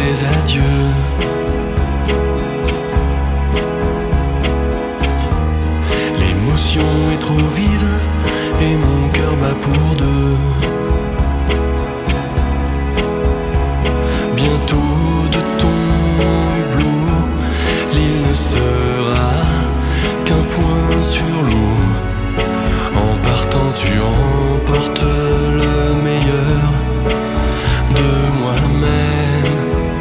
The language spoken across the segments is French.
tes adieux. L'émotion est trop vive et mon cœur bat pour deux. Bientôt de ton hublot, l'île ne sera qu'un point sur l'eau. En partant tu emportes le meilleur de moi-même.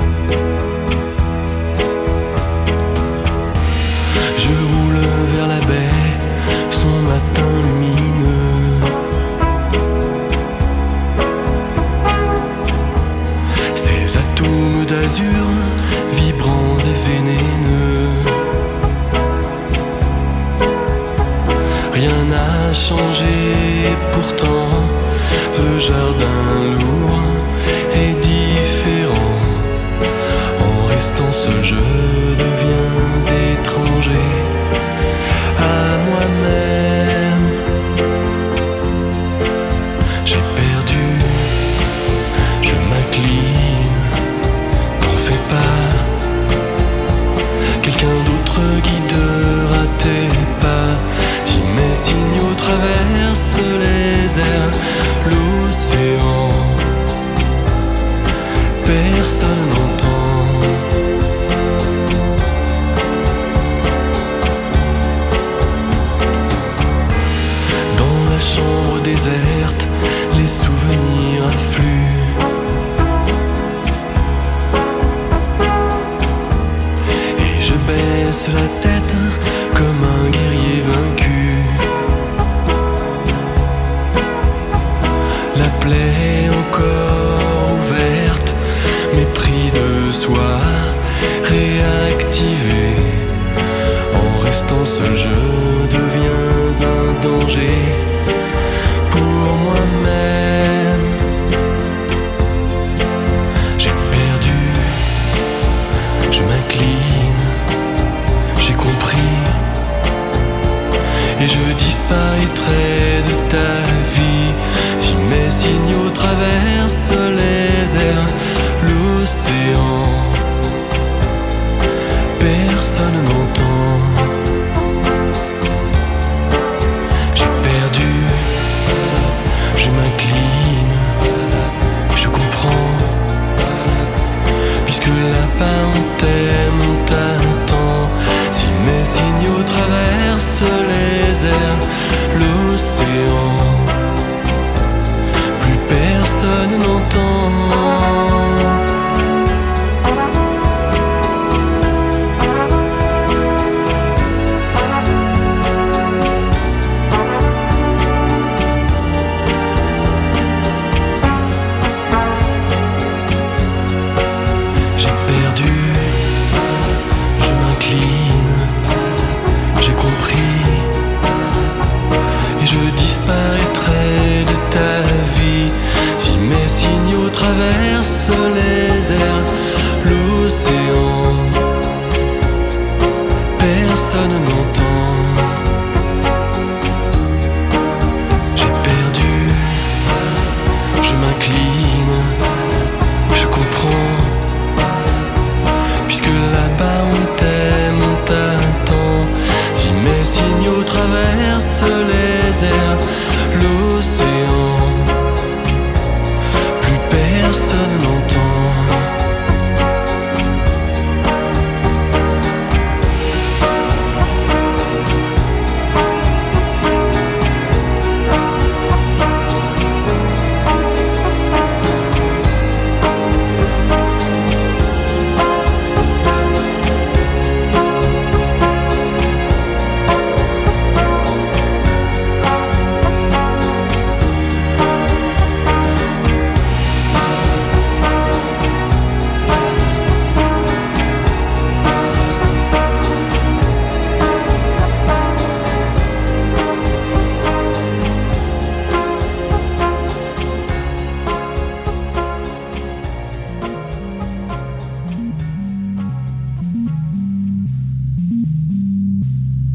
Je roule vers la baie, son matin lumineux. Ces atomes d'azur, vibrants et vénéneux. Rien n'a changé, pourtant le jardin lourd est différent. En restant seul, je deviens étranger à moi-même. J'ai perdu, je m'incline, t'en fais pas. Quelqu'un d'autre guidera tes pas. Si mes signaux traversent les airs, l'océan, personne n'entend. Dans la chambre déserte, les souvenirs affluent. Et je baisse la tête comme un guerrier vaincu. La plaie encore ouverte, mépris de soi réactivé. En restant seul, je deviens un danger pour moi-même. J'ai perdu, je m'incline, j'ai compris. Et je disparaîtrai de ta vie. Si mes signaux traversent les airs, l'océan, personne n'entend. J'ai perdu, je m'incline, je comprends. Puisque là-bas on t'aime, on t'attend. Si mes signaux traversent les airs, l'océan, plus personne n'entend. J'ai perdu, je m'incline, j'ai compris. Et je disparaîtrai de ta vie. Si mes signaux traversent les airs, l'océan, personne n'entend.